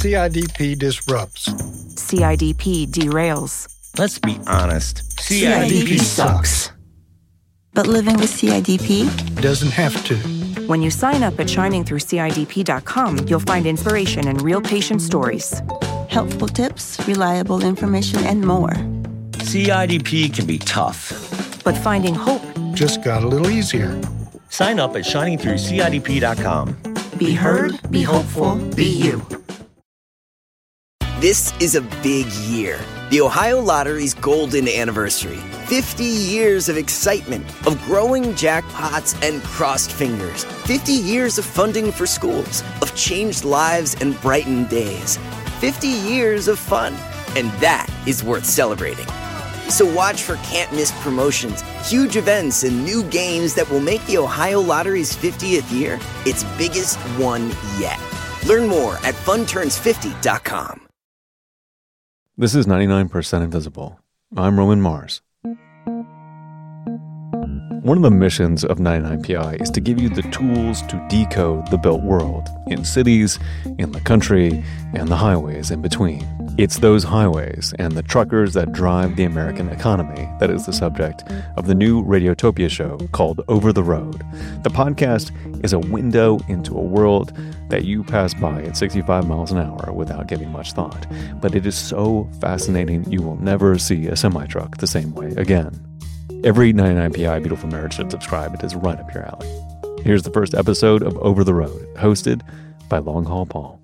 CIDP disrupts. CIDP derails. Let's be honest. CIDP sucks. But living with CIDP doesn't have to. When you sign up at shiningthroughcidp.com, you'll find inspiration and real patient stories. Helpful tips, reliable information, and more. CIDP can be tough. But finding hope just got a little easier. Sign up at shiningthroughcidp.com. Be heard, be hopeful, be you. This is a big year. The Ohio Lottery's golden anniversary. 50 years of excitement, of growing jackpots and crossed fingers. 50 years of funding for schools, of changed lives and brightened days. 50 years of fun, and that is worth celebrating. So watch for can't-miss promotions, huge events, and new games that will make the Ohio Lottery's 50th year its biggest one yet. Learn more at funturns50.com. This is 99% Invisible. I'm Roman Mars. One of the missions of 99PI is to give you the tools to decode the built world in cities, in the country, and the highways in between. It's those highways and the truckers that drive the American economy that is the subject of the new Radiotopia show called Over the Road. The podcast is a window into a world that you pass by at 65 miles an hour without giving much thought. But it is so fascinating you will never see a semi-truck the same way again. Every 99PI Beautiful Marriage should subscribe. It is right up your alley. Here's the first episode of Over the Road, hosted by Long Haul Paul.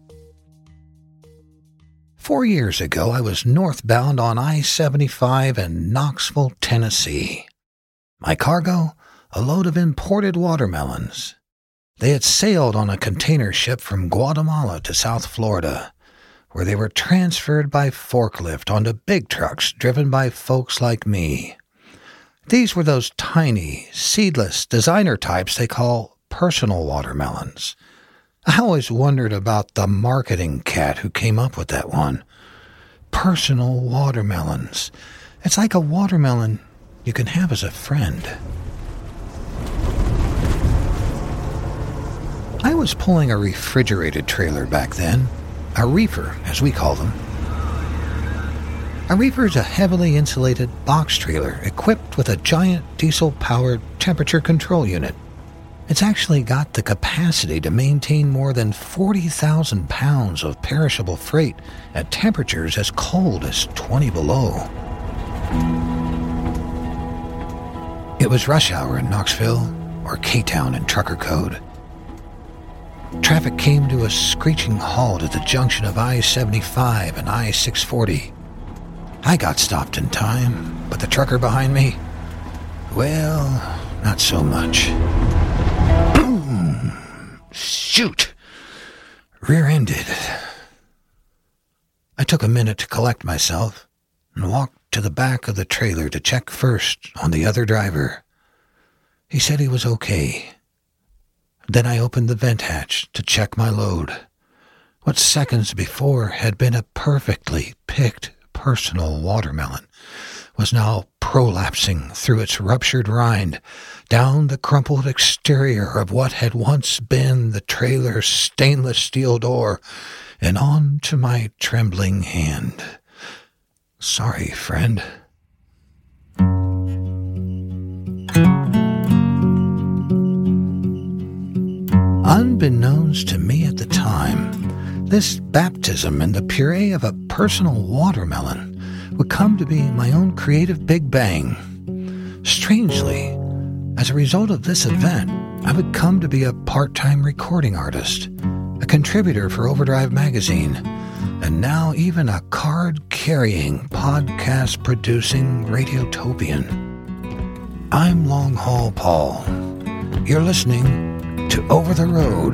4 years ago, I was northbound on I-75 in Knoxville, Tennessee. My cargo? A load of imported watermelons. They had sailed on a container ship from Guatemala to South Florida, where they were transferred by forklift onto big trucks driven by folks like me. These were those tiny, seedless designer types they call personal watermelons. I always wondered about the marketing cat who came up with that one. Personal watermelons. It's like a watermelon you can have as a friend. I was pulling a refrigerated trailer back then, a reefer, as we call them. A reefer is a heavily insulated box trailer equipped with a giant diesel-powered temperature control unit. It's actually got the capacity to maintain more than 40,000 pounds of perishable freight at temperatures as cold as 20 below. It was rush hour in Knoxville, or K-Town in trucker code. Traffic came to a screeching halt at the junction of I-75 and I-640. I got stopped in time, but the trucker behind me, well, not so much. Boom! Shoot! Rear-ended. I took a minute to collect myself and walked to the back of the trailer to check first on the other driver. He said he was okay. Then I opened the vent hatch to check my load. What seconds before had been a perfectly picked personal watermelon was now prolapsing through its ruptured rind down the crumpled exterior of what had once been the trailer's stainless steel door and onto my trembling hand. Sorry, friend. Unbeknownst to me at the time, this baptism in the puree of a personal watermelon would come to be my own creative Big Bang. Strangely, as a result of this event, I would come to be a part-time recording artist, a contributor for Overdrive magazine, and now even a card-carrying, podcast-producing radiotopian. I'm Long Haul Paul. You're listening to Over the Road.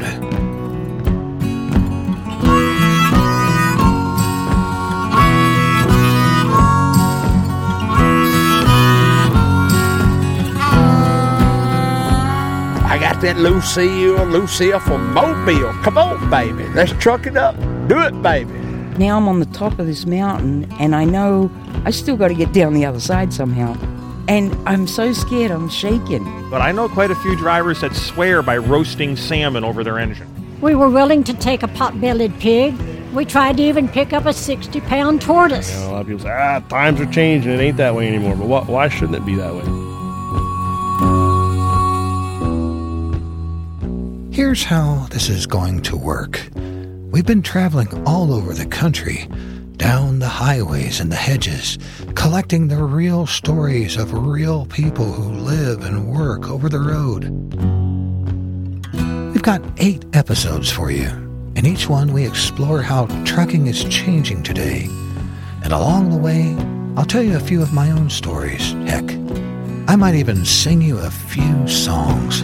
I got that Lucille from Mobile. Come on, baby. Let's truck it up. Do it, baby. Now I'm on the top of this mountain, and I know I still got to get down the other side somehow. And I'm so scared, I'm shaking. But I know quite a few drivers that swear by roasting salmon over their engine. We were willing to take a pot-bellied pig, We tried to even pick up a 60-pound tortoise. You know, a lot of people say, times are changing. It ain't that way anymore. But why shouldn't it be that way? Here's how this is going to work. We've been traveling all over the country, down the highways and the hedges, collecting the real stories of real people who live and work over the road. We've got 8 episodes for you. In each one, we explore how trucking is changing today. And along the way, I'll tell you a few of my own stories. Heck, I might even sing you a few songs.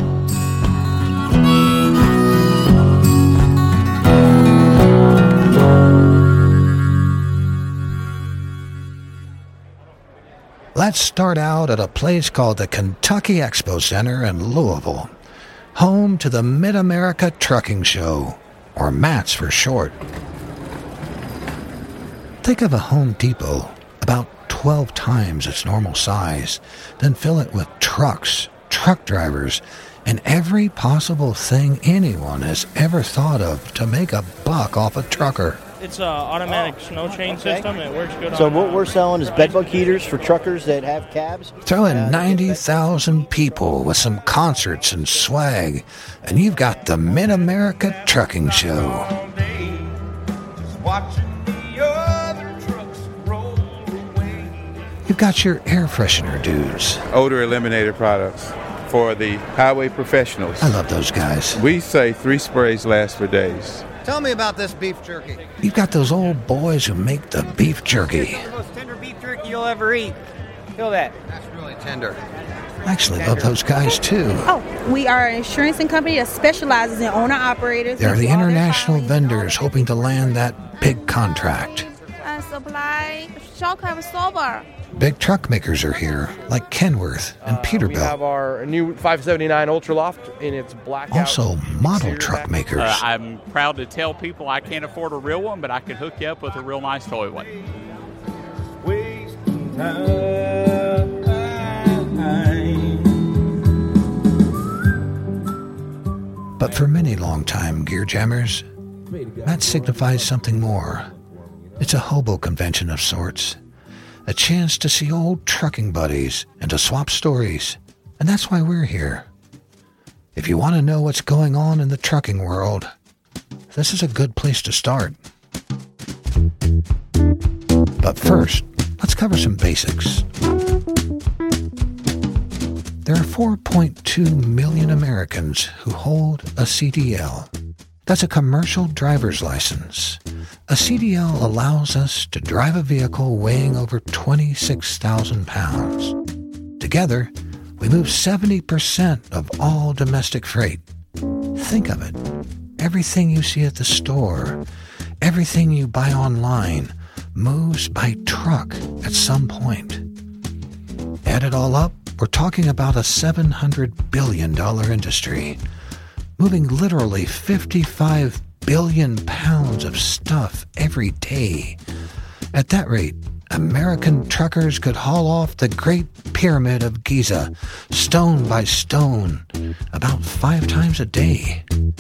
Let's start out at a place called the Kentucky Expo Center in Louisville, home to the Mid-America Trucking Show, or MATS for short. Think of a Home Depot about 12 times its normal size, then fill it with trucks, truck drivers, and every possible thing anyone has ever thought of to make a buck off a trucker. It's an automatic snow chain system. It works good. So what we're selling is bedbug heaters for truckers that have cabs. Throw in 90,000 people with some concerts and swag, and you've got the Mid-America Trucking Show. You've got your air freshener dudes. Odor eliminator products for the highway professionals. I love those guys. We say 3 sprays last for days. Tell me about this beef jerky. You've got those old boys who make the beef jerky. It's the most tender beef jerky you'll ever eat. Feel that. That's really tender. I actually love those guys too. Oh, we are an insurance company that specializes in owner-operators. They're the international vendors hoping to land that big contract. Supply sober. Big truck makers are here, like Kenworth and Peterbilt. We have our new 579 Ultraloft in its blackout. Also, model truck makers. I'm proud to tell people I can't afford a real one, but I can hook you up with a real nice toy one. But for many long-time gear jammers, that signifies something more. It's a hobo convention of sorts. A chance to see old trucking buddies and to swap stories. And that's why we're here. If you want to know what's going on in the trucking world, this is a good place to start. But first, let's cover some basics. There are 4.2 million Americans who hold a CDL. That's a commercial driver's license. A CDL allows us to drive a vehicle weighing over 26,000 pounds. Together, we move 70% of all domestic freight. Think of it. Everything you see at the store, everything you buy online, moves by truck at some point. Add it all up, we're talking about a $700 billion industry, moving literally 55 billion pounds of stuff every day. At that rate, American truckers could haul off the Great Pyramid of Giza, stone by stone, about 5 times a day.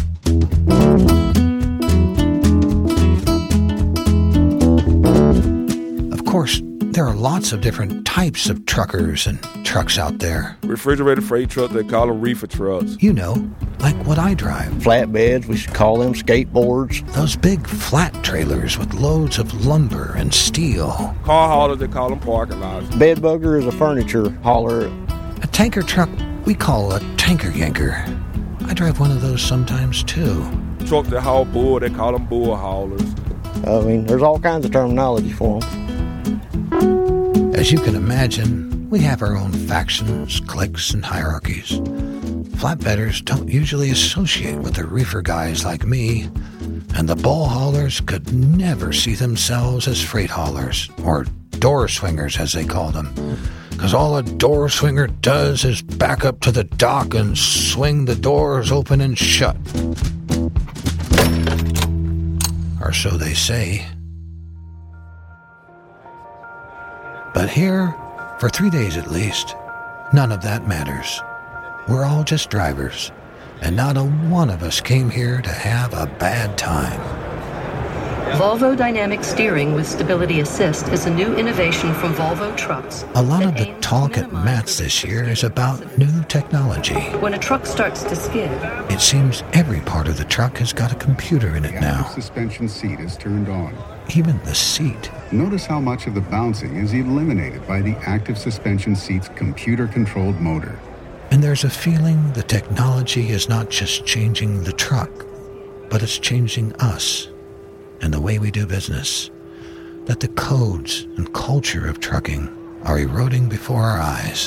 Of course, there are lots of different types of truckers and trucks out there. Refrigerated freight truck, they call them reefer trucks. You know, like what I drive. Flatbeds, we should call them skateboards. Those big flat trailers with loads of lumber and steel. Car haulers, they call them parking lots. Bedbugger is a furniture hauler. A tanker truck we call a tanker yanker. I drive one of those sometimes too. Trucks that haul bull, they call them bull haulers. I mean, there's all kinds of terminology for them. As you can imagine, we have our own factions, cliques, and hierarchies. Flatbedders don't usually associate with the reefer guys like me, and the bull haulers could never see themselves as freight haulers, or door swingers as they call them, because all a door swinger does is back up to the dock and swing the doors open and shut. Or so they say. But here, for 3 days at least, none of that matters. We're all just drivers, and not a one of us came here to have a bad time. Volvo Dynamic Steering with Stability Assist is a new innovation from Volvo Trucks. A lot of the talk at MATS this year is about new technology. When a truck starts to skid, it seems every part of the truck has got a computer in it now. The suspension seat is turned on. Even the seat. Notice how much of the bouncing is eliminated by the active suspension seat's computer-controlled motor. And there's a feeling the technology is not just changing the truck, but it's changing us and the way we do business. That the codes and culture of trucking are eroding before our eyes.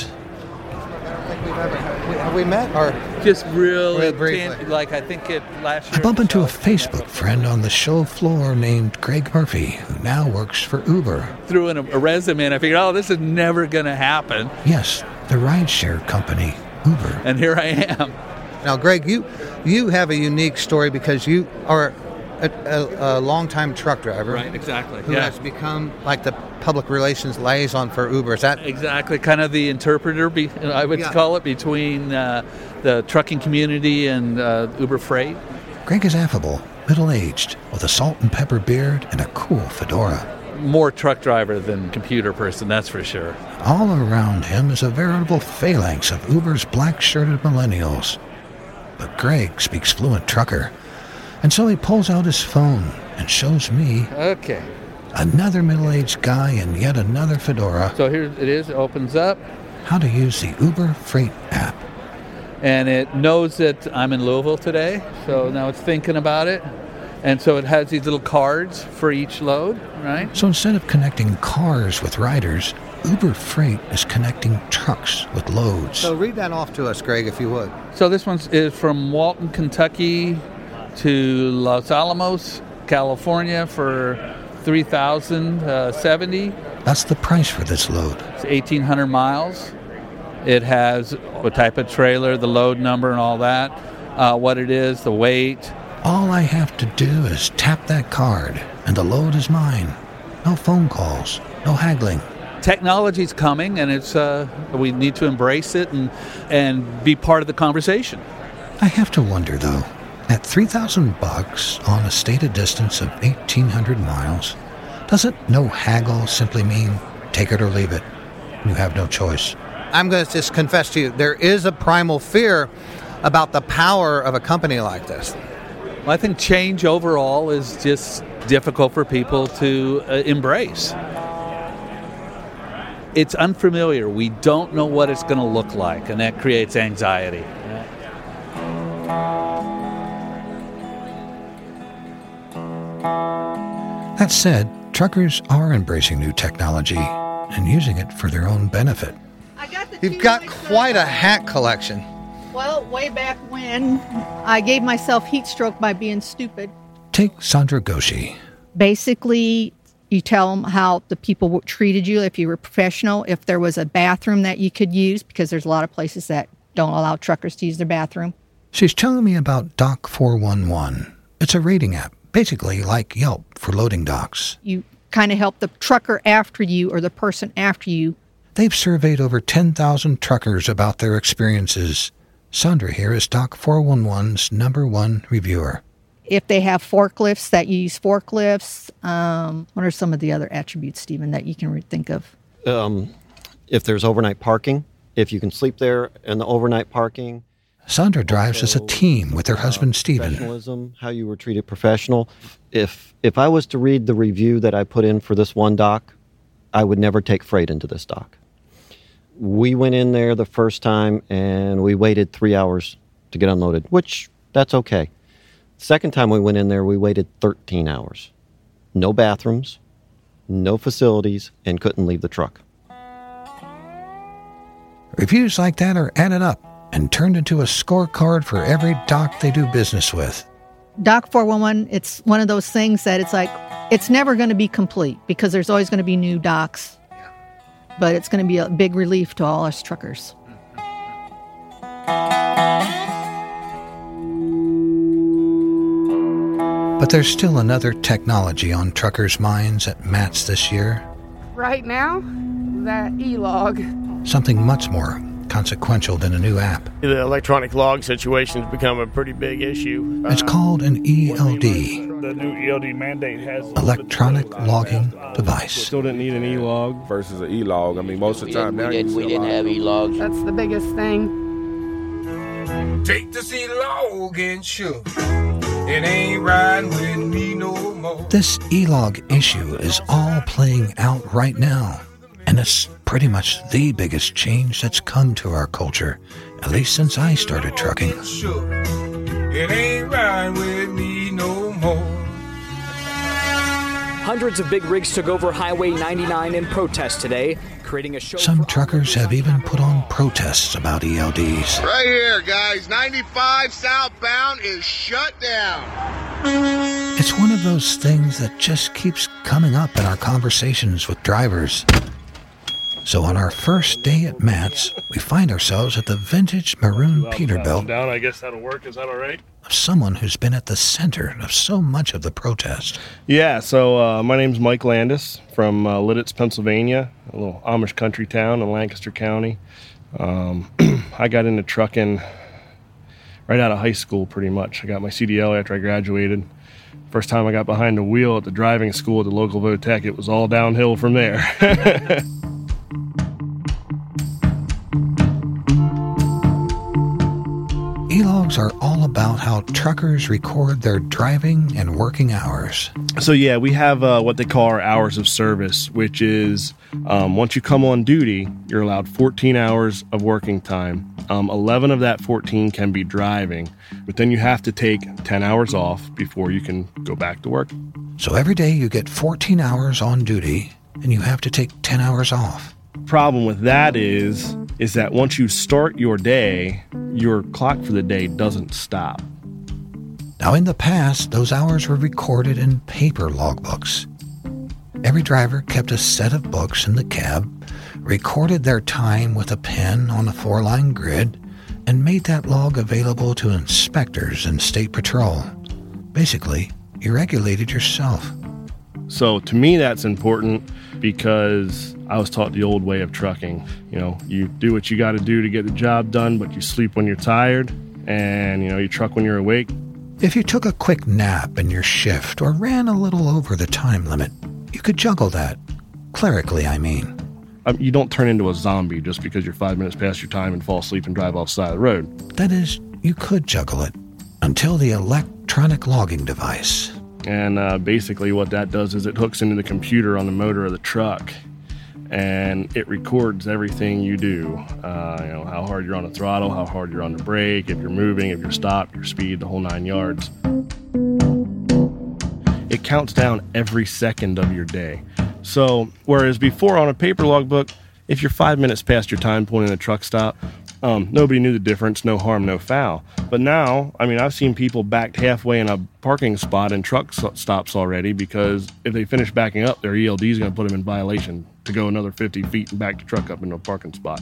Have we met? Or just really briefly? Like I think it last year. I bump into a Facebook friend on the show floor named Greg Murphy, who now works for Uber. Threw in a resume and I figured, oh, this is never going to happen. Yes, the rideshare company, Uber. And here I am. Now, Greg, you have a unique story because you are a longtime truck driver. Right, exactly. Who has become like the public relations liaison for Uber. Is that exactly kind of the interpreter, I would call it, between the trucking community and Uber Freight? Greg is affable, middle-aged, with a salt and pepper beard and a cool fedora. More truck driver than computer person, that's for sure. All around him is a veritable phalanx of Uber's black-shirted millennials. But Greg speaks fluent trucker. And so he pulls out his phone and shows me another middle-aged guy in yet another fedora. So here it is. It opens up. How to use the Uber Freight app. And it knows that I'm in Louisville today, so now it's thinking about it. And so it has these little cards for each load, right? So instead of connecting cars with riders, Uber Freight is connecting trucks with loads. So read that off to us, Greg, if you would. So this one is from Walton, Kentucky to Los Alamos, California for $3,070. That's the price for this load. It's 1,800 miles. It has what type of trailer, the load number and all that, what it is, the weight. All I have to do is tap that card, and the load is mine. No phone calls, no haggling. Technology's coming, and it's we need to embrace it and be part of the conversation. I have to wonder, though, at $3,000 on a stated distance of 1,800 miles, doesn't no haggle simply mean take it or leave it? You have no choice. I'm going to just confess to you, there is a primal fear about the power of a company like this. Well, I think change overall is just difficult for people to embrace. It's unfamiliar. We don't know what it's going to look like, and that creates anxiety. That said, truckers are embracing new technology and using it for their own benefit. You've got quite a hat collection. Well, way back when, I gave myself heat stroke by being stupid. Take Sandra Goshi. Basically, you tell them how the people treated you, if you were professional, if there was a bathroom that you could use, because there's a lot of places that don't allow truckers to use their bathroom. She's telling me about Dock 411. It's a rating app, basically like Yelp for loading docks. You kind of help the trucker after you or the person after you. They've surveyed over 10,000 truckers about their experiences. Sandra here is Dock 411's #1 reviewer. If they have forklifts, that you use forklifts. What are some of the other attributes, Stephen, that you can think of? If there's overnight parking, if you can sleep there in the overnight parking. Sandra drives as a team with her husband, Stephen. Professionalism, how you were treated professional. If I was to read the review that I put in for this one dock, I would never take freight into this dock. We went in there the first time and we waited 3 hours to get unloaded, which that's okay. Second time we went in there, we waited 13 hours. No bathrooms, no facilities, and couldn't leave the truck. Reviews like that are added up and turned into a scorecard for every dock they do business with. Dock 411, it's one of those things that it's like, it's never going to be complete because there's always going to be new docks. But it's going to be a big relief to all us truckers. But there's still another technology on truckers' minds at MATS this year. Right now, that e-log. Something much more consequential than a new app. The electronic log situation has become a pretty big issue. It's called an ELD. The new ELD mandate has electronic logging device. Still didn't need an E-log versus an E-log. I mean, most of the time now we didn't have E-logs. That's the biggest thing. Take the C-log and shook. It ain't riding with me no more. This E-log issue is all playing out right now, and it's pretty much the biggest change that's come to our culture, at least since I started trucking. It ain't riding with me no more. Hundreds of big rigs took over Highway 99 in protest today, creating a show. Some truckers have even put on protests about ELDs. Right here, guys. 95 southbound is shut down. It's one of those things that just keeps coming up in our conversations with drivers. So on our first day at Matt's, we find ourselves at the vintage maroon Peterbilt down. I guess that'll work. Is that all right? Of someone who's been at the center of so much of the protest. Yeah, so my name's Mike Landis from Lititz, Pennsylvania, a little Amish country town in Lancaster County. I got into trucking right out of high school, pretty much. I got my CDL after I graduated. First time I got behind the wheel at the driving school at the local Votech, it was all downhill from there. E-logs are all about how truckers record their driving and working hours. So yeah, we have what they call our hours of service, which is once you come on duty, you're allowed 14 hours of working time. 11 of that 14 can be driving, but then you have to take 10 hours off before you can go back to work. So every day you get 14 hours on duty, and you have to take 10 hours off. Problem with that is that once you start your day, your clock for the day doesn't stop. Now, in the past, those hours were recorded in paper logbooks. Every driver kept a set of books in the cab, recorded their time with a pen on a 4-line grid, and made that log available to inspectors and state patrol. Basically, you regulated yourself. So to me, that's important because I was taught the old way of trucking. You know, you do what you got to do to get the job done, but you sleep when you're tired, and, you know, you truck when you're awake. If you took a quick nap in your shift or ran a little over the time limit, you could juggle that. Clerically, I mean. You don't turn into a zombie just because you're 5 minutes past your time and fall asleep and drive off the side of the road. That is, you could juggle it until the electronic logging device. And basically what that does is it hooks into the computer on the motor of the truck, and it records everything you do. You know, how hard you're on the throttle, how hard you're on the brake, if you're moving, if you're stopped, your speed, the whole 9 yards. It counts down every second of your day. So whereas before on a paper logbook, if you're 5 minutes past your time point in a truck stop, nobody knew the difference, no harm, no foul. But now, I mean, I've seen people backed halfway in a parking spot in truck stops already because if they finish backing up, their ELD is going to put them in violation to go another 50 feet and back the truck up into a parking spot.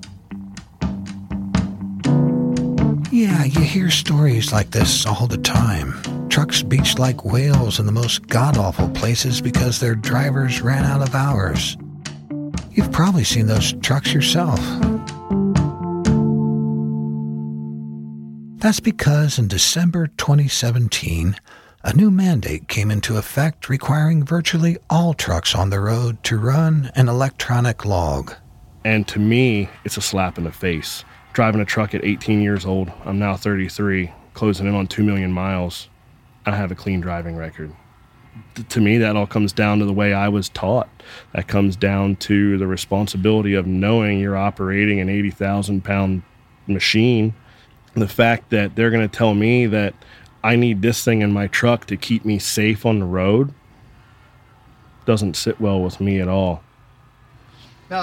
Yeah, you hear stories like this all the time. Trucks beached like whales in the most god-awful places because their drivers ran out of hours. You've probably seen those trucks yourself. That's because in December 2017, a new mandate came into effect requiring virtually all trucks on the road to run an electronic log. And to me, it's a slap in the face. Driving a truck at 18 years old, I'm now 33, closing in on 2 million miles. I have a clean driving record. To me, that all comes down to the way I was taught. That comes down to the responsibility of knowing you're operating an 80,000-pound machine. The fact that they're going to tell me that I need this thing in my truck to keep me safe on the road doesn't sit well with me at all. No,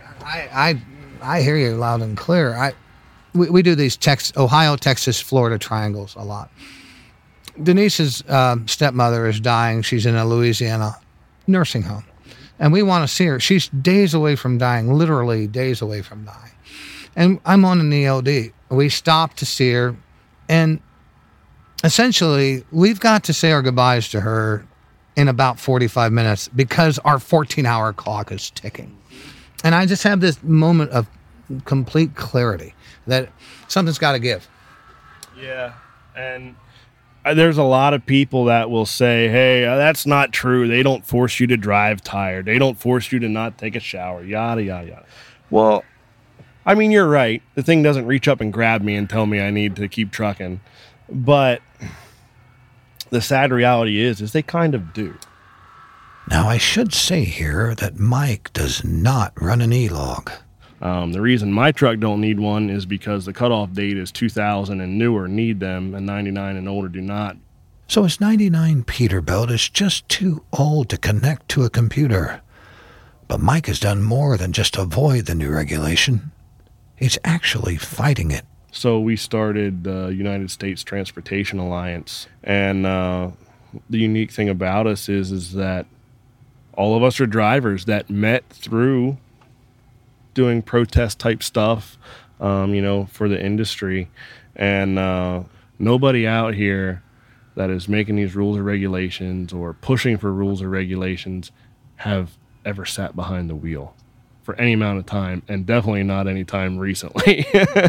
I hear you loud and clear. We do these Ohio, Texas, Florida triangles a lot. Denise's stepmother is dying. She's in a Louisiana nursing home. And we want to see her. She's days away from dying, literally days away from dying. And I'm on an ELD. We stop to see her. And essentially, we've got to say our goodbyes to her in about 45 minutes because our 14-hour clock is ticking. And I just have this moment of complete clarity that something's got to give. Yeah, and there's a lot of people that will say, hey, that's not true. They don't force you to drive tired. They don't force you to not take a shower, yada, yada, yada. Well, I mean, you're right. The thing doesn't reach up and grab me and tell me I need to keep trucking. But the sad reality is they kind of do. Now, I should say here that Mike does not run an E-Log. The reason my truck don't need one is because the cutoff date is 2000 and newer need them, and 99 and older do not. So his 99 Peterbilt is just too old to connect to a computer. But Mike has done more than just avoid the new regulation. He's actually fighting it. So we started the United States Transportation Alliance, and the unique thing about us is that all of us are drivers that met through doing protest type stuff, for the industry. And nobody out here that is making these rules or regulations or pushing for rules or regulations have ever sat behind the wheel for any amount of time, and definitely not any time recently.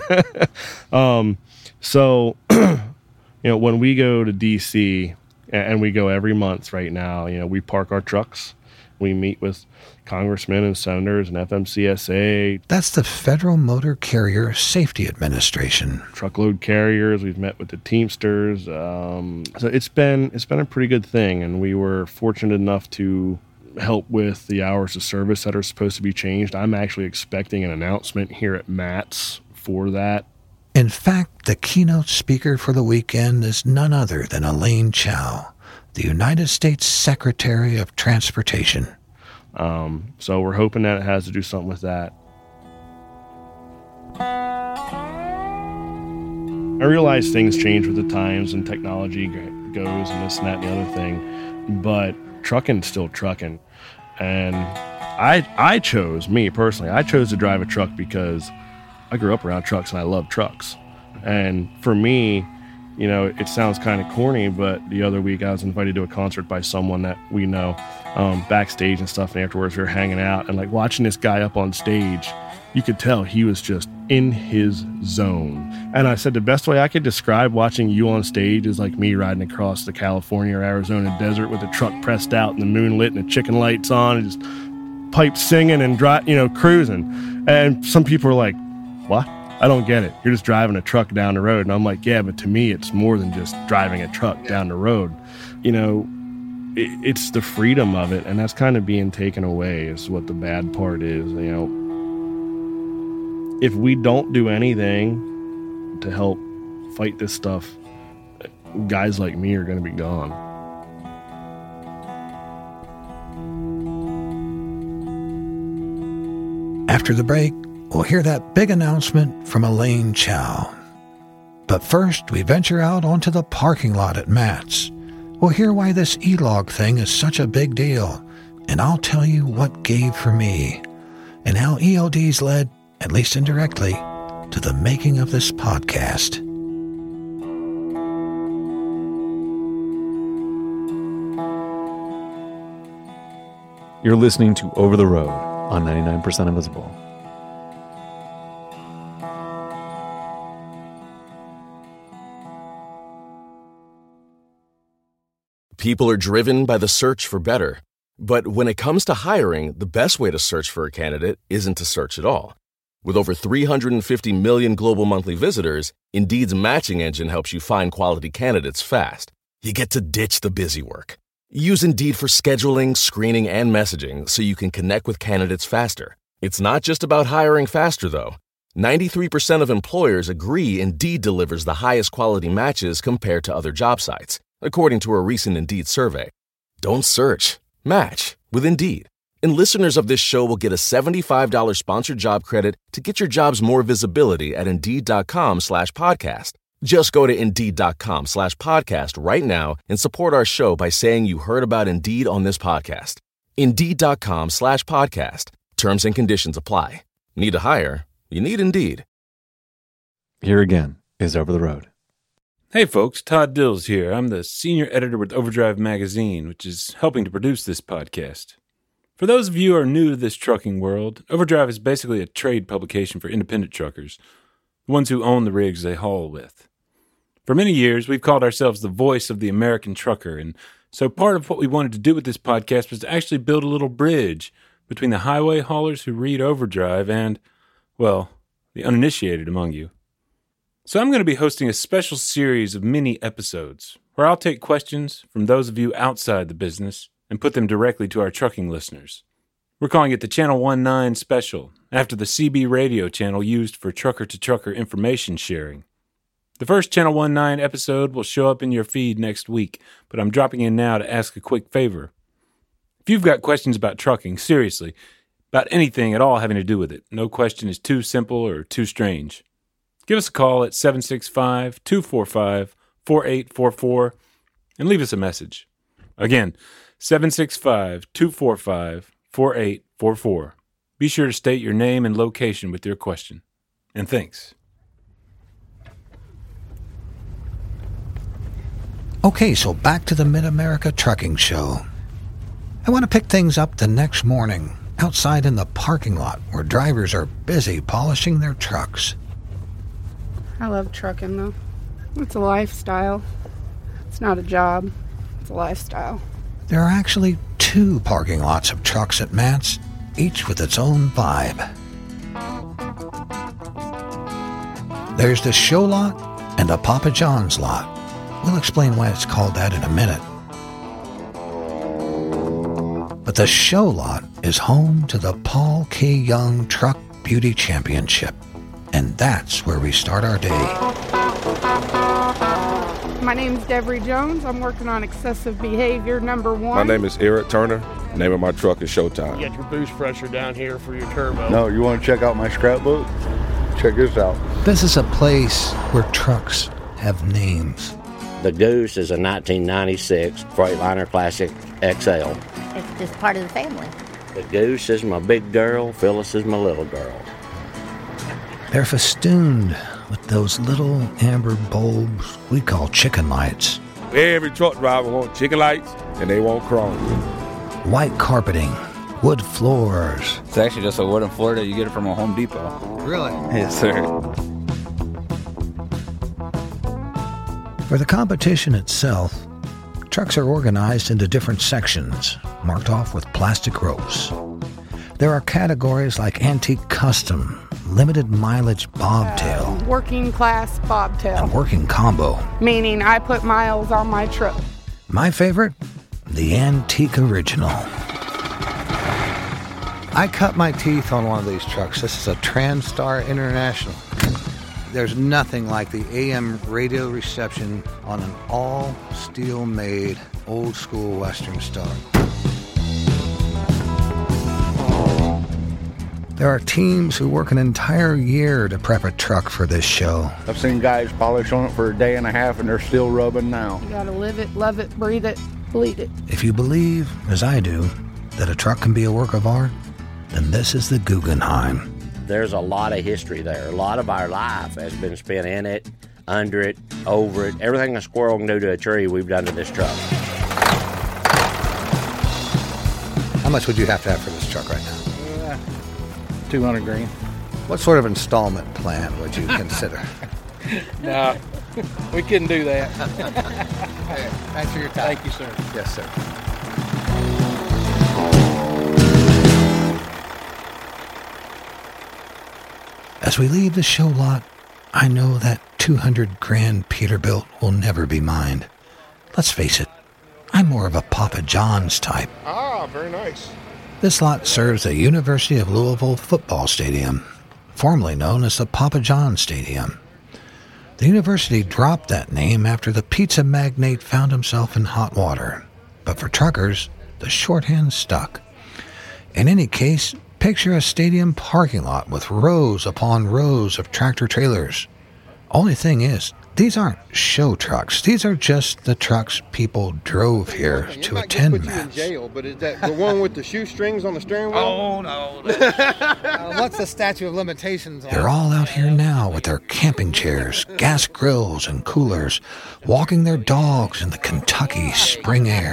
So, when we go to DC, and we go every month right now, we park our trucks. We meet with congressmen and senators and FMCSA. That's the Federal Motor Carrier Safety Administration. Truckload carriers. We've met with the Teamsters. So it's been a pretty good thing, and we were fortunate enough to help with the hours of service that are supposed to be changed. I'm actually expecting an announcement here at MATS for that. In fact, the keynote speaker for the weekend is none other than Elaine Chao, the United States Secretary of Transportation. So we're hoping that it has to do something with that. I realize things change with the times and technology goes and this and that and the other thing, but trucking's still trucking. And I chose to drive a truck because I grew up around trucks and I love trucks. And for me, it sounds kind of corny, but the other week I was invited to a concert by someone that we know, backstage and stuff, and afterwards we were hanging out, and watching this guy up on stage, you could tell he was just in his zone. And I said the best way I could describe watching you on stage is like me riding across the California or Arizona desert with the truck pressed out and the moon lit and the chicken lights on and just pipes singing and cruising. And some people are like, what? I don't get it. You're just driving a truck down the road. And I'm like, yeah, but to me, it's more than just driving a truck down the road. It's the freedom of it. And that's kind of being taken away is what the bad part is. If we don't do anything to help fight this stuff, guys like me are going to be gone. After the break, we'll hear that big announcement from Elaine Chao. But first, we venture out onto the parking lot at MATS. We'll hear why this E-Log thing is such a big deal, and I'll tell you what gave for me, and how ELDs led, at least indirectly, to the making of this podcast. You're listening to Over the Road on 99% Invisible. People are driven by the search for better. But when it comes to hiring, the best way to search for a candidate isn't to search at all. With over 350 million global monthly visitors, Indeed's matching engine helps you find quality candidates fast. You get to ditch the busy work. Use Indeed for scheduling, screening, and messaging so you can connect with candidates faster. It's not just about hiring faster, though. 93% of employers agree Indeed delivers the highest quality matches compared to other job sites, according to a recent Indeed survey. Don't search. Match with Indeed. And listeners of this show will get a $75 sponsored job credit to get your jobs more visibility at Indeed.com/podcast. Just go to Indeed.com/podcast right now and support our show by saying you heard about Indeed on this podcast. Indeed.com/podcast. Terms and conditions apply. Need to hire? You need Indeed. Here again is Over the Road. Hey folks, Todd Dills here. I'm the senior editor with Overdrive Magazine, which is helping to produce this podcast. For those of you who are new to this trucking world, Overdrive is basically a trade publication for independent truckers, the ones who own the rigs they haul with. For many years, we've called ourselves the voice of the American trucker, and so part of what we wanted to do with this podcast was to actually build a little bridge between the highway haulers who read Overdrive and, well, the uninitiated among you. So I'm going to be hosting a special series of mini episodes where I'll take questions from those of you outside the business and put them directly to our trucking listeners. We're calling it the Channel 19 Special, after the CB radio channel used for trucker-to-trucker information sharing. The first Channel 19 episode will show up in your feed next week, but I'm dropping in now to ask a quick favor. If you've got questions about trucking, seriously, about anything at all having to do with it, no question is too simple or too strange. Give us a call at 765-245-4844 and leave us a message. Again, 765-245-4844. Be sure to state your name and location with your question. And thanks. Okay, so back to the Mid-America Trucking Show. I want to pick things up the next morning, outside in the parking lot where drivers are busy polishing their trucks. I love trucking, though. It's a lifestyle. It's not a job. It's a lifestyle. There are actually 2 parking lots of trucks at Matt's, each with its own vibe. There's the show lot and the Papa John's lot. We'll explain why it's called that in a minute. But the show lot is home to the Paul K. Young Truck Beauty Championship, and that's where we start our day. My name's Devery Jones. I'm working on excessive behavior number 1. My name is Eric Turner. The name of my truck is Showtime. You got your boost pressure down here for your turbo. No, you want to check out my scrapbook? Check this out. This is a place where trucks have names. The Goose is a 1996 Freightliner Classic XL. It's just part of the family. The Goose is my big girl, Phyllis is my little girl. They're festooned with those little amber bulbs we call chicken lights. Every truck driver wants chicken lights, and they want chrome. White carpeting, wood floors. It's actually just a wooden floor that you get it from a Home Depot. Really? Yes, sir. For the competition itself, trucks are organized into different sections, marked off with plastic ropes. There are categories like antique custom, limited mileage bobtail, Working class bobtail. and working combo. Meaning I put miles on my truck. My favorite, the antique original. I cut my teeth on one of these trucks. This is a TranStar International. There's nothing like the AM radio reception on an all-steel made, old-school Western Star. There are teams who work an entire year to prep a truck for this show. I've seen guys polish on it for a day and a half, and they're still rubbing now. You gotta live it, love it, breathe it, bleed it. If you believe, as I do, that a truck can be a work of art, then this is the Guggenheim. There's a lot of history there. A lot of our life has been spent in it, under it, over it. Everything a squirrel can do to a tree, we've done to this truck. How much would you have to have for this truck right now? $200,000. What sort of installment plan would you consider? No, we couldn't do that. Hey, thanks for your time. Thank you, sir. Yes, sir. As we leave the show lot, I know that $200,000 Peterbilt will never be mine. Let's face it, I'm more of a Papa John's type. Ah, very nice. This lot serves the University of Louisville football stadium, formerly known as the Papa John Stadium. The university dropped that name after the pizza magnate found himself in hot water. But for truckers, the shorthand stuck. In any case, picture a stadium parking lot with rows upon rows of tractor trailers. Only thing is, these aren't show trucks. These are just the trucks people drove here to attend Matt's. You in jail, but is that the one with the shoestrings on the steering wheel? Oh, no. What's the statute of limitations on? They're all out here now with their camping chairs, gas grills, and coolers, walking their dogs in the Kentucky spring air.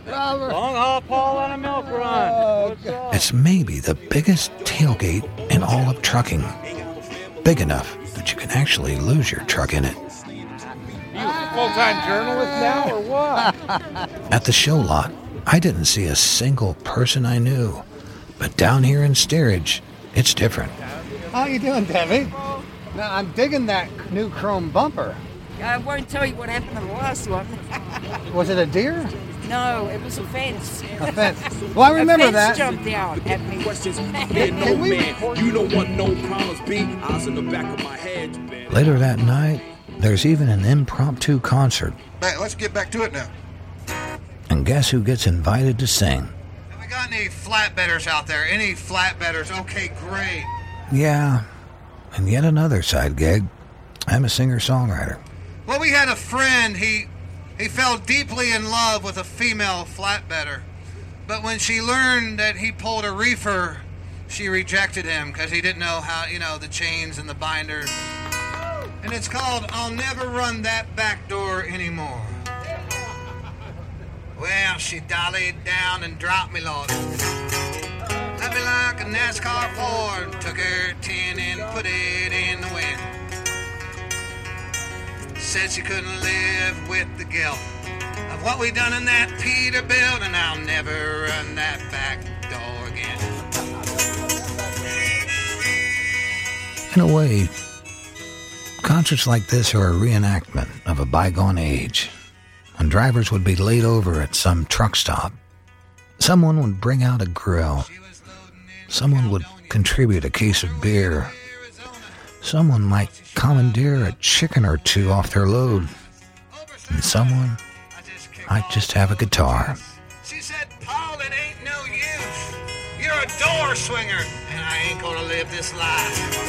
Long haul Paul on a milk run. It's maybe the biggest tailgate in all of trucking. Big enough that you can actually lose your truck in it. You a full-time journalist now or what? At the show lot, I didn't see a single person I knew. But down here in Steerage, it's different. How you doing, Debbie? Now, I'm digging that new chrome bumper. I won't tell you what happened to the last one. Was it a deer? No, it was a fence. A fence. Well, I remember a fence that. Jumped out at me. You don't want no problems, B. I was in the back of my head. Later that night, there's even an impromptu concert. Hey, let's get back to it now. And guess who gets invited to sing? Have we got any flatbedders out there? Any flatbedders? Okay, great. Yeah, and yet another side gig. I'm a singer-songwriter. Well, we had a friend. He fell deeply in love with a female flatbedder. But when she learned that he pulled a reefer, she rejected him because he didn't know how, the chains and the binders. And it's called I'll Never Run That Back Door Anymore. Well, she dollied down and dropped me, Lord. I'd be like a NASCAR Ford, took her tin and put it in the wind. Said she couldn't live with the guilt of what we done in that Peterbilt, and I'll never run that back door again. In a way, concerts like this are a reenactment of a bygone age, when drivers would be laid over at some truck stop. Someone would bring out a grill. Someone would contribute a case of beer. Someone might commandeer a chicken or two off their load. And someone might just have a guitar. She said, Paul, it ain't no use. You're a door swinger, and I ain't gonna live this life.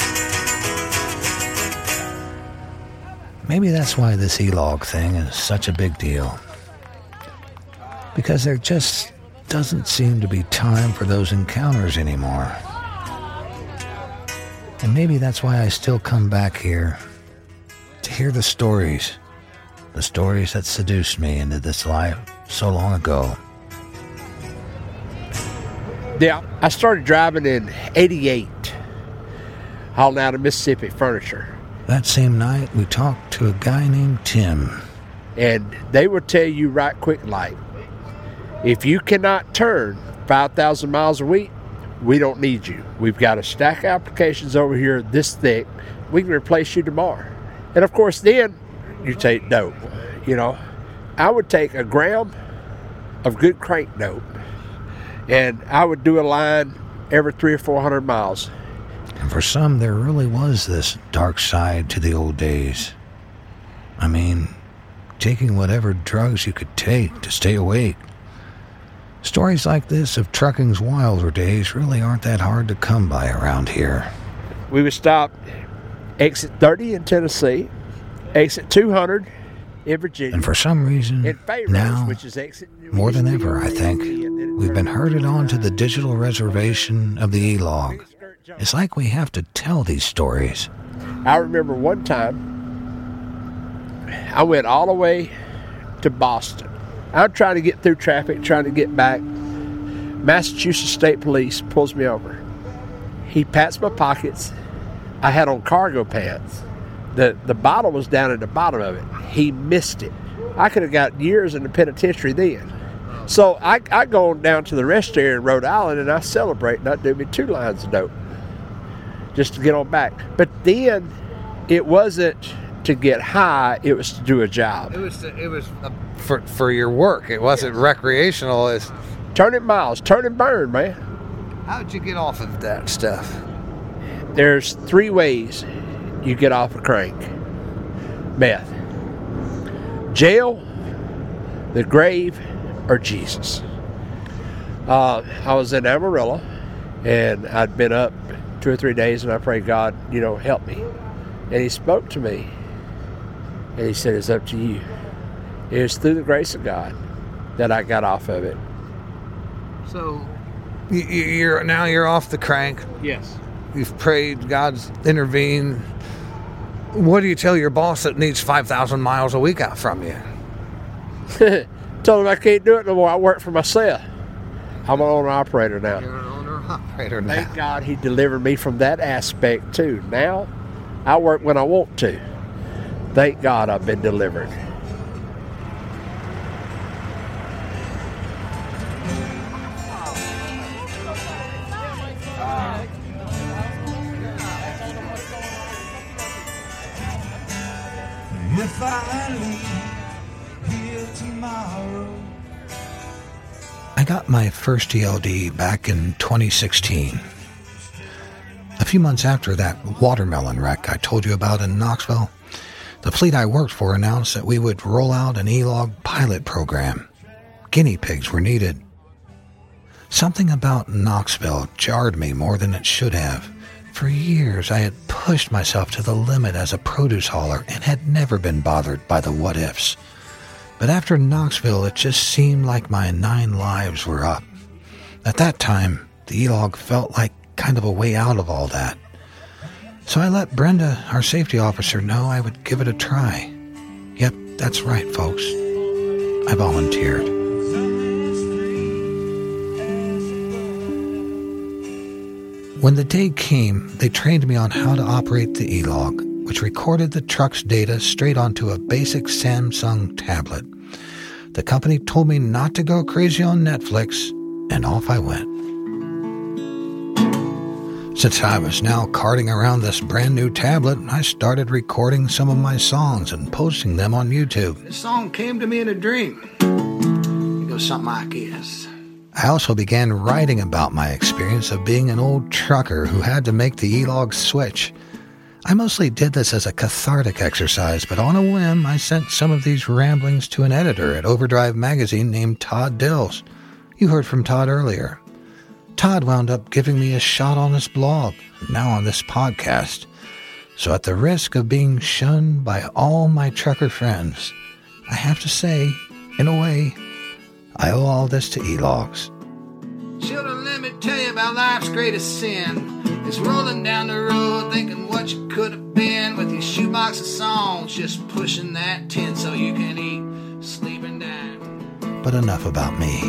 Maybe that's why this E-Log thing is such a big deal. Because there just doesn't seem to be time for those encounters anymore. And maybe that's why I still come back here, to hear the stories that seduced me into this life so long ago. Yeah, I started driving in '88, hauling out of Mississippi furniture. That same night, we talked to a guy named Tim. And they will tell you right quick like, if you cannot turn 5,000 miles a week, we don't need you. We've got a stack of applications over here this thick. We can replace you tomorrow. And of course, then you take dope. I would take a gram of good crank dope, and I would do a line every 300 or 400 miles. And for some, there really was this dark side to the old days. I mean, taking whatever drugs you could take to stay awake. Stories like this of trucking's wilder days really aren't that hard to come by around here. We would stop exit 30 in Tennessee, exit 200 in Virginia. And for some reason, now, more than ever, I think, we've been herded on to the digital reservation of the E-Log. It's like we have to tell these stories. I remember one time, I went all the way to Boston. I'm trying to get through traffic, trying to get back. Massachusetts State Police pulls me over. He pats my pockets. I had on cargo pants. The bottle was down at the bottom of it. He missed it. I could have got years in the penitentiary then. So I go down to the rest area in Rhode Island, and I celebrate, and I do me 2 lines of dope just to get on back. But then it wasn't to get high, it was to do a job. It was for your work. It wasn't recreational. It's turning miles, turn and burn, man. How'd you get off of that stuff? There's 3 ways you get off a crank. Meth. Jail, the grave, or Jesus. I was in Amarillo, and I'd been up 2 or 3 days, and I prayed, God, help me. And he spoke to me, and he said, it's up to you. It was through the grace of God that I got off of it. So you're off the crank. Yes. You've prayed, God's intervened. What do you tell your boss that needs 5,000 miles a week out from you? To told him I can't do it no more. I work for myself. I'm an owner-operator now. You're an owner-operator now. Thank God he delivered me from that aspect, too. Now, I work when I want to. Thank God I've been delivered. If I leave here tomorrow. I got my first ELD back in 2016. A few months after that watermelon wreck I told you about in Knoxville, the fleet I worked for announced that we would roll out an E-Log pilot program. Guinea pigs were needed. Something about Knoxville jarred me more than it should have. For years, I had pushed myself to the limit as a produce hauler and had never been bothered by the what-ifs. But after Knoxville, it just seemed like my 9 lives were up. At that time, the E-Log felt like kind of a way out of all that. So I let Brenda, our safety officer, know I would give it a try. Yep, that's right, folks. I volunteered. When the day came, they trained me on how to operate the E-Log, which recorded the truck's data straight onto a basic Samsung tablet. The company told me not to go crazy on Netflix, and off I went. Since I was now carting around this brand new tablet, I started recording some of my songs and posting them on YouTube. This song came to me in a dream. It goes something like this. I also began writing about my experience of being an old trucker who had to make the E-Log switch. I mostly did this as a cathartic exercise, but on a whim, I sent some of these ramblings to an editor at Overdrive magazine named Todd Dills. You heard from Todd earlier. Todd wound up giving me a shot on his blog, now on this podcast. So at the risk of being shunned by all my trucker friends, I have to say, in a way, I owe all this to E-Logs. Children, let me tell you about life's greatest sin. It's rolling down the road thinking what you could have been with your shoebox of songs, just pushing that tin so you can eat, sleep, and die. But enough about me.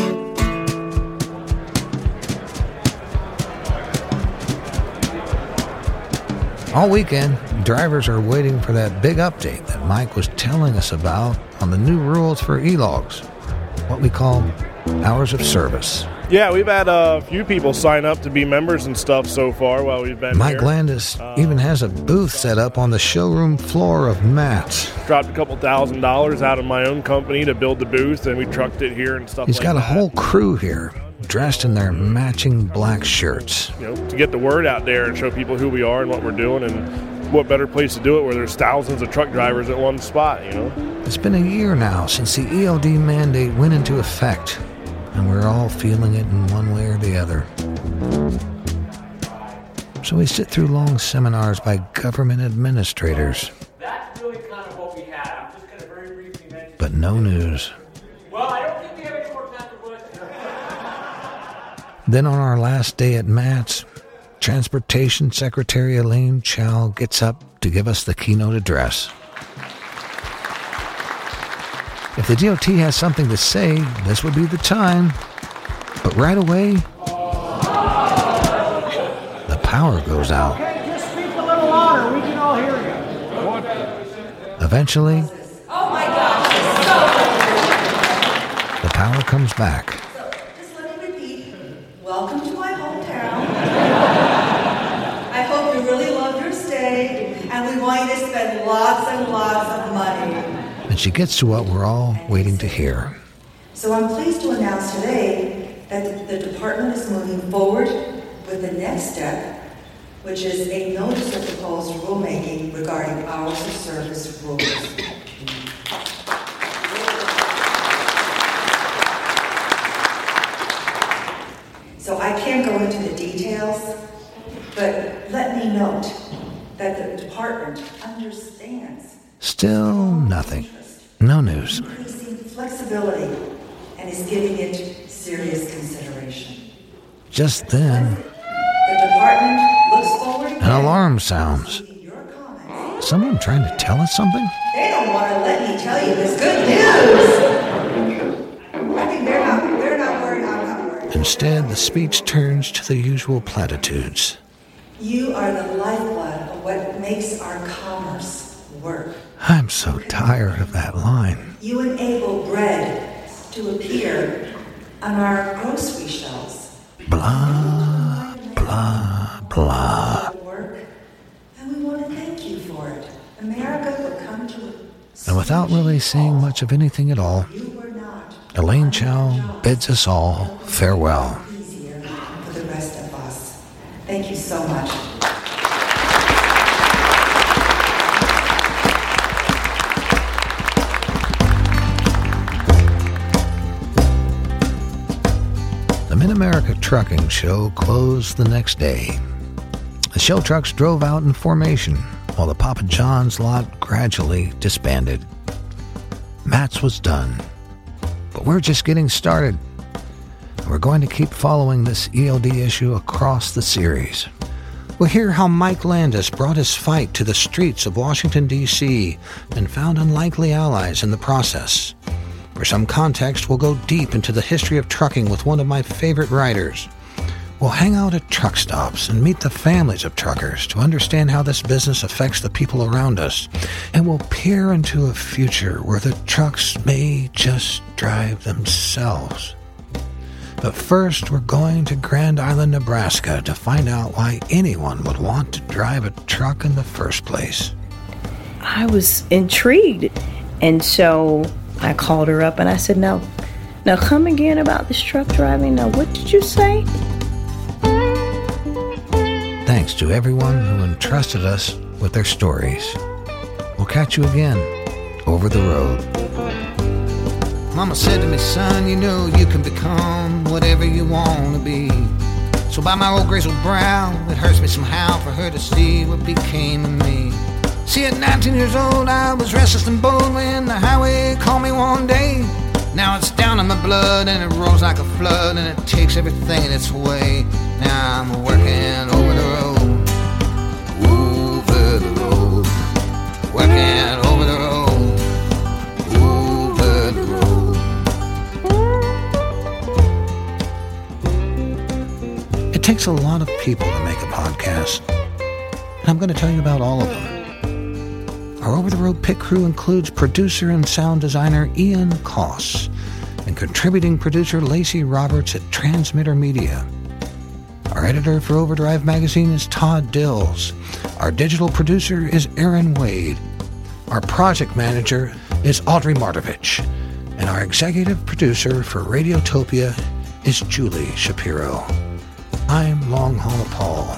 All weekend, drivers are waiting for that big update that Mike was telling us about on the new rules for E-Logs, what we call hours of service. Yeah, we've had a few people sign up to be members and stuff so far while we've been Mike here. Landis even has a booth set up on the showroom floor of Matt's. Dropped a couple $1,000s out of my own company to build the booth, and we trucked it here and stuff He's like got that. a whole crew here, dressed in their matching black shirts. You know, to get the word out there and show people who we are and what we're doing, and what better place to do it where there's thousands of truck drivers at one spot, you know? It's been a year now since the ELD mandate went into effect, and we're all feeling it in one way or the other. So we sit through long seminars by government administrators. That's really kind of what we had. I'm just going to very briefly mention. But no news. Well, I don't think we have any more time for questions. Then on our last day at Matt's, Transportation Secretary Elaine Chow gets up to give us the keynote address. If the DOT has something to say, this would be the time. But right away, the power goes out. Okay, just speak a little louder. We can all hear you. Eventually, Oh my gosh, the power comes back. Just let me repeat. Welcome to my hometown. I hope you really love your stay, and we want you to spend lots and lots of money. And she gets to what we're all waiting to hear. So I'm pleased to announce today that the department is moving forward with the next step, which is a notice of proposed rulemaking regarding hours of service rules. So I can't go into the details, but let me note that the department understands Still nothing. No news. increasing flexibility and is giving it serious consideration. Just then, The department looks forward an alarm sounds. Someone trying to tell us something? They don't want to let me tell you this good news. Instead, the speech turns to the usual platitudes. You are the lifeblood of what makes our commerce work. I'm so tired of that line. You enable bread to appear on our grocery shelves. Blah, blah, blah. And we want to thank you for it. America will come to And without really saying much of anything at all, Elaine Chao bids us all farewell. easier for the rest of us. Thank you so much. The Mid-America Trucking Show closed the next day. The show trucks drove out in formation while the Papa John's lot gradually disbanded. Matt's was done. But we're just getting started. We're going to keep following this ELD issue across the series. We'll hear how Mike Landis brought his fight to the streets of Washington, D.C. and found unlikely allies in the process. For some context, we'll go deep into the history of trucking with one of my favorite writers. We'll hang out at truck stops and meet the families of truckers to understand how this business affects the people around us. And we'll peer into a future where the trucks may just drive themselves. But first, we're going to Grand Island, Nebraska to find out why anyone would want to drive a truck in the first place. I was intrigued, and so I called her up and I said, now come again about this truck driving. Now, what did you say? Thanks to everyone who entrusted us with their stories. We'll catch you again over the road. Mama said to me, son, you know you can become whatever you want to be. So by my old grizzled brow, it hurts me somehow for her to see what became of me. See, at 19 years old, I was restless and bold when the highway called me one day. Now it's down in my blood and it rolls like a flood and it takes everything in its way. Now I'm working over the road, over the road, working over the road, over the road. It takes a lot of people to make a podcast, and I'm going to tell you about all of them. Our over-the-road pit crew includes producer and sound designer Ian Koss and contributing producer Lacey Roberts at Transmitter Media. Our editor for Overdrive Magazine is Todd Dills. Our digital producer is Aaron Wade. Our project manager is Audrey Martovich. And our executive producer for Radiotopia is Julie Shapiro. I'm Long Haul Paul.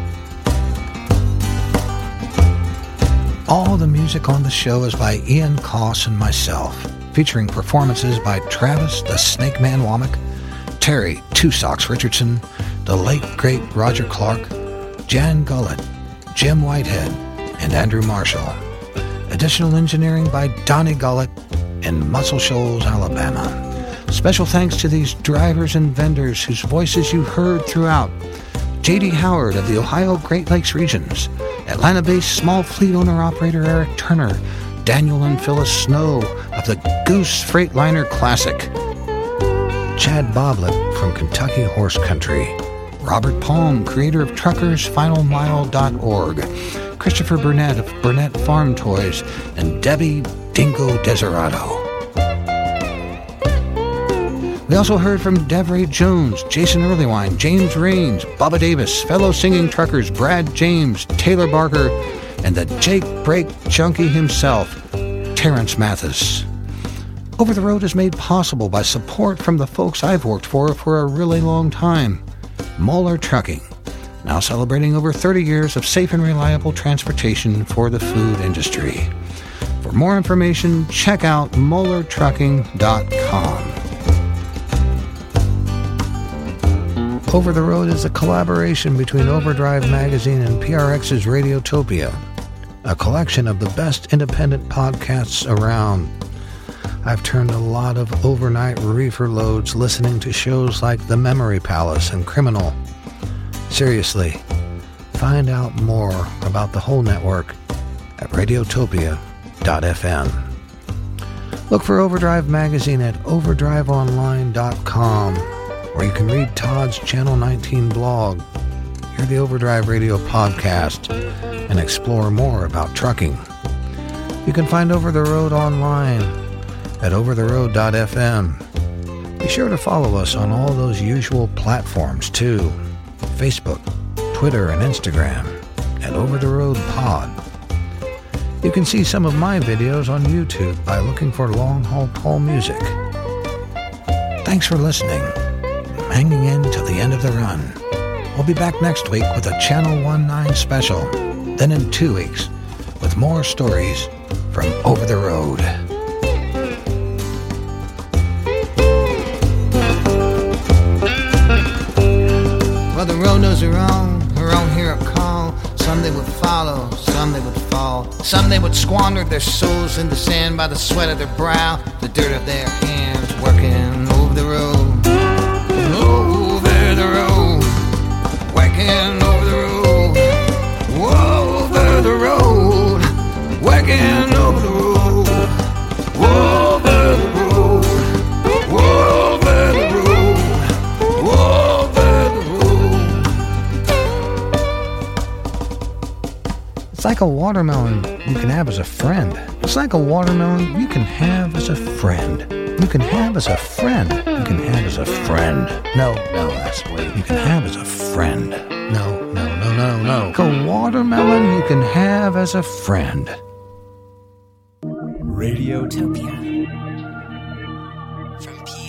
All the music on the show is by Ian Koss and myself, featuring performances by Travis the Snake Man Womack, Terry Two Socks Richardson, the late great Roger Clark, Jan Gullett, Jim Whitehead, and Andrew Marshall. Additional engineering by Donnie Gullett in Muscle Shoals, Alabama. Special thanks to these drivers and vendors whose voices you heard throughout. J.D. Howard of the Ohio Great Lakes Regions, Atlanta-based small fleet owner-operator Eric Turner, Daniel and Phyllis Snow of the Goose Freightliner Classic, Chad Boblett from Kentucky Horse Country, Robert Palm, creator of TruckersFinalMile.org, Christopher Burnett of Burnett Farm Toys, and Debbie Dingo Deserato. We also heard from Devray Jones, Jason Earlywine, James Raines, Bubba Davis, fellow singing truckers Brad James, Taylor Barker, and the Jake Brake Junkie himself, Terrence Mathis. Over the Road is made possible by support from the folks I've worked for a really long time. Moeller Trucking, now celebrating over 30 years of safe and reliable transportation for the food industry. For more information, check out MoellerTrucking.com. Over the Road is a collaboration between Overdrive Magazine and PRX's Radiotopia, a collection of the best independent podcasts around. I've turned a lot of overnight reefer loads listening to shows like The Memory Palace and Criminal. Seriously, find out more about the whole network at radiotopia.fm. Look for Overdrive Magazine at overdriveonline.com. or you can read Todd's Channel 19 blog, hear the Overdrive Radio podcast, and explore more about trucking. You can find Over the Road online at overtheroad.fm. Be sure to follow us on all those usual platforms too. Facebook, Twitter, and Instagram at Over the Road Pod. You can see some of my videos on YouTube by looking for Long Haul Paul Music. Thanks for listening. Hanging in till the end of the run. We'll be back next week with a Channel 19 special. Then in 2 weeks with more stories from Over the Road. Well, the road knows her own hear a call. Some they would follow, some they would fall. Some they would squander their souls in the sand by the sweat of their brow, the dirt of their hands, working over the road. Over the road, working over the road. Over the road, working over the road. Over the road, over the road, over the road. It's like a watermelon you can have as a friend. It's like a watermelon you can have as a friend. You can have as a friend. You can have as a friend. No, that's the way. You can have as a friend. No. Like a watermelon you can have as a friend. Radiotopia. From